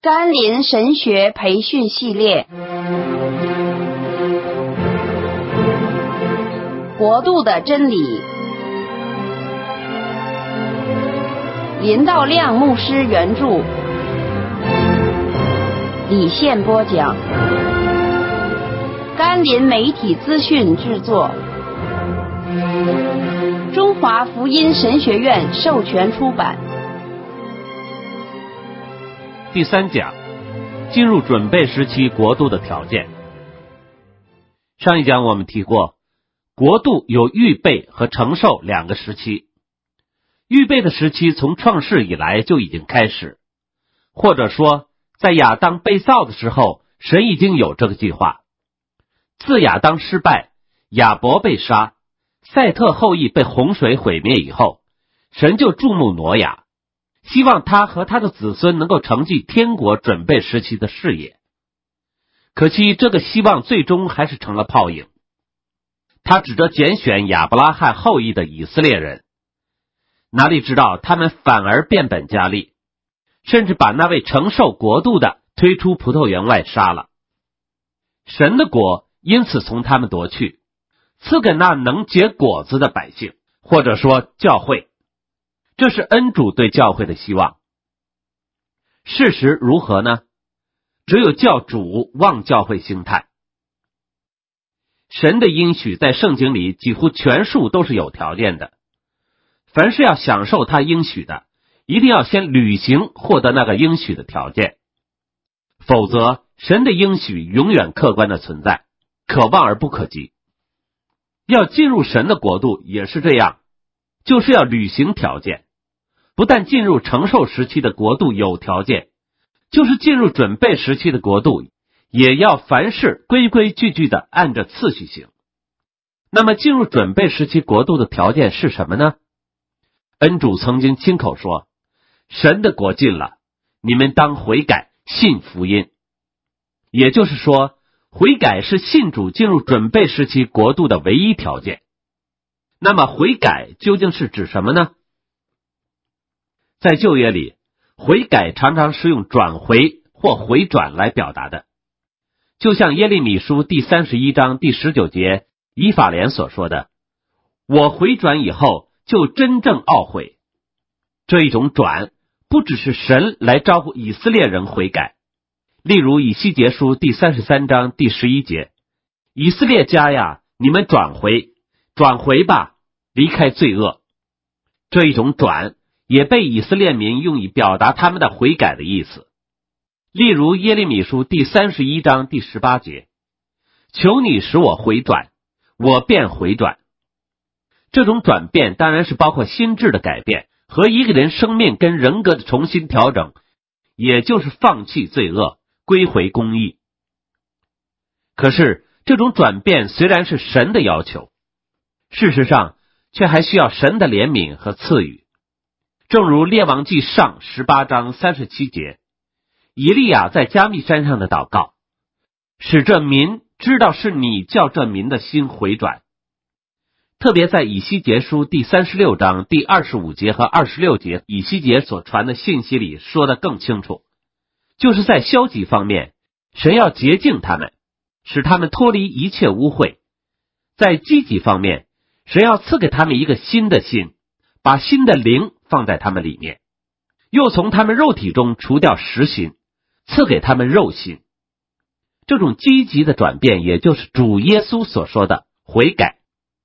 甘霖神学培训系列，国度的真理，林道亮牧师原著，李宪播讲，甘霖媒体资讯制作，中华福音神学院授权出版。 第三讲，进入准备时期国度的条件。上一讲我们提过，国度有预备和承受两个时期。预备的时期从创世以来就已经开始，或者说在亚当被造的时候，神已经有这个计划。自亚当失败，亚伯被杀，赛特后裔被洪水毁灭以后，神就注目挪亚，希望他和他的子孙能够承继天国准备时期的事业。可惜这个希望最终还是成了泡影。他指着拣选亚伯拉罕后裔的以色列人，哪里知道他们反而变本加厉，甚至把那位承受国度的推出葡萄园外杀了。神的国因此从他们夺去，赐给那能结果子的百姓，或者说教会。这是恩主对教会的希望。事实如何呢？只有教主望教会兴泰。神的应许在圣经里几乎全数都是有条件的，凡是要享受他应许的，一定要先履行获得那个应许的条件，否则神的应许永远客观的存在，可望而不可及。要进入神的国度也是这样，就是要履行条件。不但进入承受时期的国度有条件，就是进入准备时期的国度也要凡事规规矩矩的按着次序行。那么进入准备时期国度的条件是什么呢？恩主曾经亲口说，神的国近了，你们当悔改，信福音。也就是说，悔改是信主进入准备时期国度的唯一条件。那么悔改究竟是指什么呢？在旧约里，悔改常常是用转回或回转来表达的，就像耶利米书第31章第19节以法莲所说的，我回转以后就真正懊悔。这一种转不只是神来招呼以色列人悔改，例如以西结书第33章第11节，以色列家呀，你们转回吧，离开罪恶。这一种转也被以色列民用以表达他们的悔改的意思。例如耶利米书第31章第18节，求你使我回转，我便回转。这种转变当然是包括心智的改变和一个人生命跟人格的重新调整，也就是放弃罪恶，归回公义。可是这种转变虽然是神的要求，事实上却还需要神的怜悯和赐予。正如列王记上18章37节，以利亚在加密山上的祷告，使这民知道是你叫这民的心回转。特别在以西结书第36章第25节和26节，以西结所传的信息里说得更清楚，就是在消极方面，神要洁净他们，使他们脱离一切污秽；在积极方面，神要赐给他们一个新的心，把新的灵放在他们里面，又从他们肉体中除掉实心，赐给他们肉心。这种积极的转变，也就是主耶稣所说的悔改。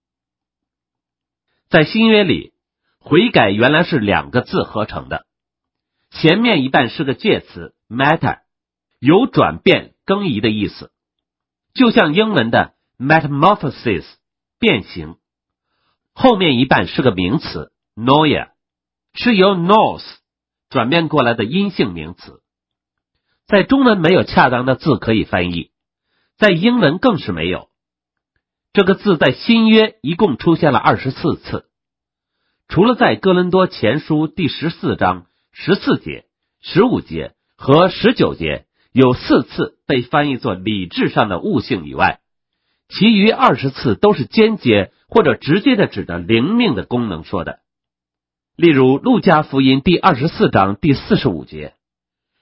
在新约里，悔改原来是两个字合成的，前面一半是个介词 matter， 有转变更移的意思，就像英文的 metamorphosis 变形，后面一半是个名词 noia， 是由 nos 转变过来的阴性名词。在中文没有恰当的字可以翻译，在英文更是没有。这个字在新约一共出现了24次，除了在哥林多前书第14章14节、15节和19节有4次被翻译作理智上的悟性以外，其余20次都是间接或者直接的指的灵命的功能说的。例如路加福音第24章第45节，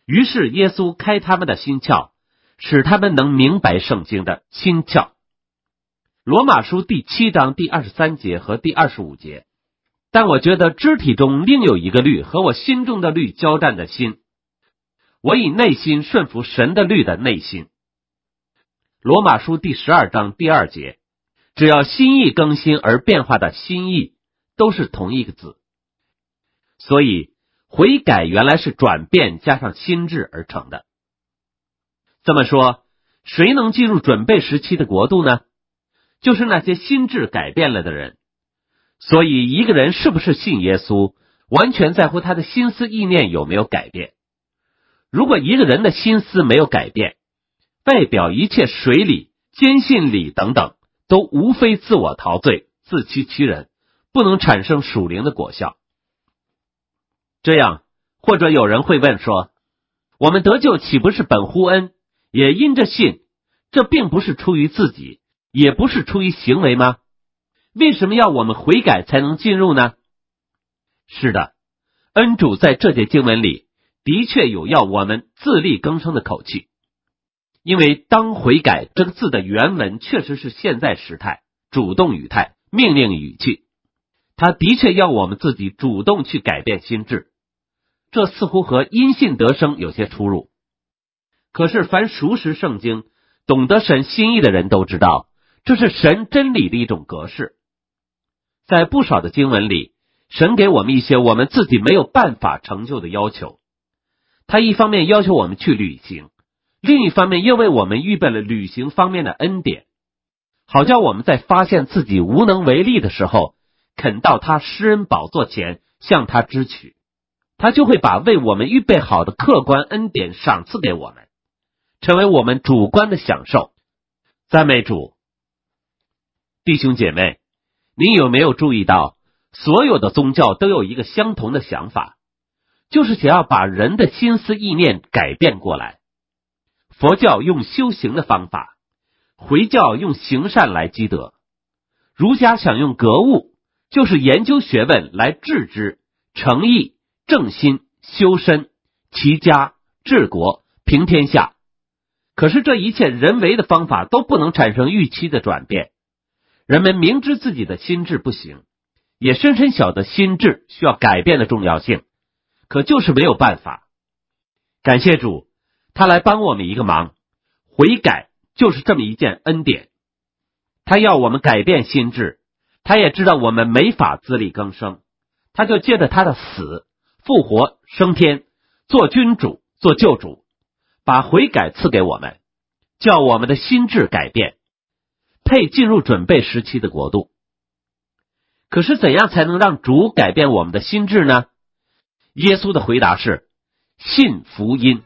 于是耶稣开他们的心窍，使他们能明白圣经的心窍。罗马书第7章第23节和第25节。但我觉得肢体中另有一个律和我心中的律交战的心，我以内心顺服神的律的内心。罗马书第12章第2节，只要心意更新而变化的心意，都是同一个字。所以悔改原来是转变加上心智而成的。这么说，谁能进入准备时期的国度呢？就是那些心智改变了的人。所以一个人是不是信耶稣，完全在乎他的心思意念有没有改变。如果一个人的心思没有改变，外表一切水理、坚信理等等，都无非自我陶醉、自欺欺人，不能产生属灵的果效。这样，或者有人会问说，我们得救岂不是本乎恩，也因着信，这并不是出于自己，也不是出于行为吗？为什么要我们悔改才能进入呢？是的，恩主在这节经文里的确有要我们自力更生的口气，因为当悔改这个字的原文确实是现在时态、主动语态、命令语气，它的确要我们自己主动去改变心智，这似乎和因信得生有些出入。可是凡熟识圣经、懂得神心意的人都知道，这是神真理的一种格式。在不少的经文里，神给我们一些我们自己没有办法成就的要求，他一方面要求我们去履行，另一方面又为我们预备了履行方面的恩典，好叫我们在发现自己无能为力的时候，肯到他施恩宝座前向他支取，他就会把为我们预备好的客观恩典赏赐给我们，成为我们主观的享受。赞美主。弟兄姐妹，你有没有注意到，所有的宗教都有一个相同的想法，就是想要把人的心思意念改变过来。佛教用修行的方法，回教用行善来积德，儒家想用格物，就是研究学问来治之、诚意、正心、修身、齐家、治国、平天下。可是这一切人为的方法都不能产生预期的转变。人们明知自己的心智不行，也深深晓得心智需要改变的重要性，可就是没有办法。感谢主，他来帮我们一个忙，悔改就是这么一件恩典。他要我们改变心智，他也知道我们没法自力更生，他就借着他的死、复活、升天，做君主、做救主，把悔改赐给我们，叫我们的心智改变，配进入准备时期的国度。可是怎样才能让主改变我们的心智呢？耶稣的回答是：信福音。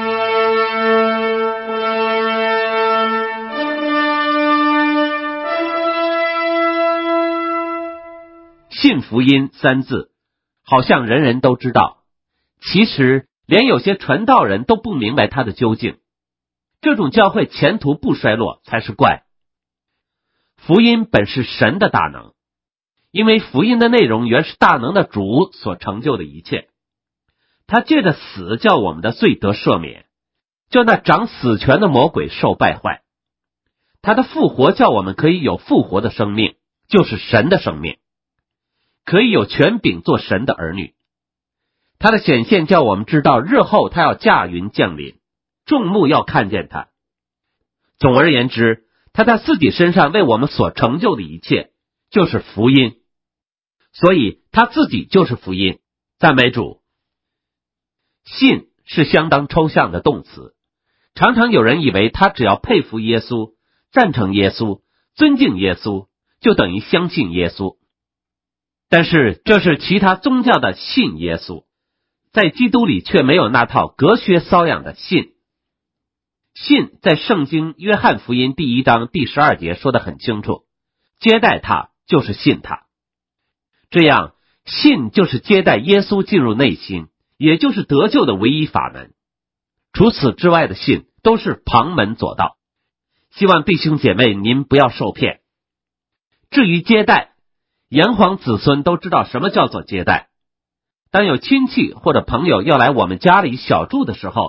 信福音三字，好像人人都知道，其实连有些传道人都不明白它的究竟。这种教会前途不衰落才是怪。福音本是神的大能，因为福音的内容原是大能的主所成就的一切。他借着死叫我们的罪得赦免，叫那掌死权的魔鬼受败坏。他的复活叫我们可以有复活的生命，就是神的生命，可以有权柄做神的儿女。他的显现叫我们知道日后他要驾云降临，众目要看见他。总而言之，他在自己身上为我们所成就的一切就是福音，所以他自己就是福音。赞美主。信是相当抽象的动词，常常有人以为他只要佩服耶稣、赞成耶稣、尊敬耶稣，就等于相信耶稣。但是这是其他宗教的信耶稣，在基督里却没有那套隔靴搔痒的信。信在圣经约翰福音第1章第12节说得很清楚，接待他就是信他。这样，信就是接待耶稣进入内心，也就是得救的唯一法门。除此之外的信都是旁门左道。希望弟兄姐妹您不要受骗。至于接待，炎黄子孙都知道什么叫做接待。当有亲戚或者朋友要来我们家里小住的时候，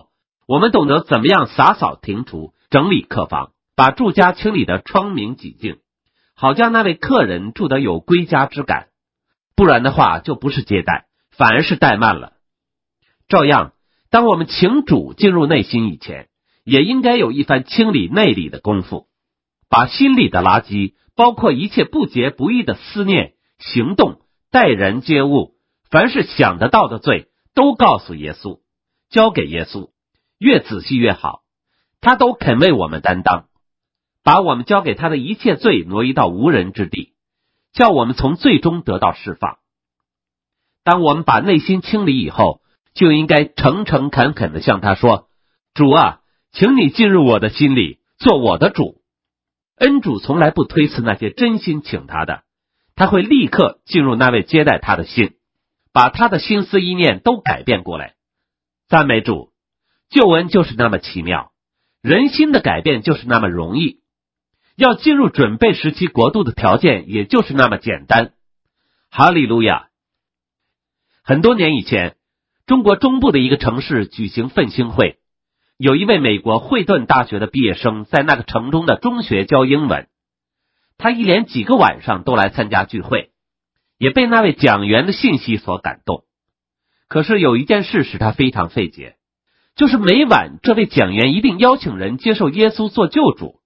我们懂得怎么样洒扫庭除，整理客房，把住家清理得窗明几净，好将那位客人住得有归家之感。不然的话，就不是接待，反而是怠慢了。照样，当我们请主进入内心以前，也应该有一番清理内里的功夫，把心里的垃圾，包括一切不洁不义的思念、行动、待人接物，凡是想得到的罪，都告诉耶稣，交给耶稣，越仔细越好，他都肯为我们担当，把我们交给他的一切罪挪移到无人之地，叫我们从罪中得到释放。当我们把内心清理以后，就应该诚诚恳恳地向他说，主啊，请你进入我的心里，做我的主。恩主从来不推辞那些真心请他的，他会立刻进入那位接待他的心，把他的心思意念都改变过来。赞美主，救恩就是那么奇妙，人心的改变就是那么容易，要进入准备时期国度的条件也就是那么简单。哈利路亚！很多年以前，中国中部的一个城市举行奋兴会，有一位美国惠顿大学的毕业生在那个城中的中学教英文，他一连几个晚上都来参加聚会，也被那位讲员的信息所感动。可是有一件事使他非常费解，就是每晚这位讲员一定邀请人接受耶稣做救主，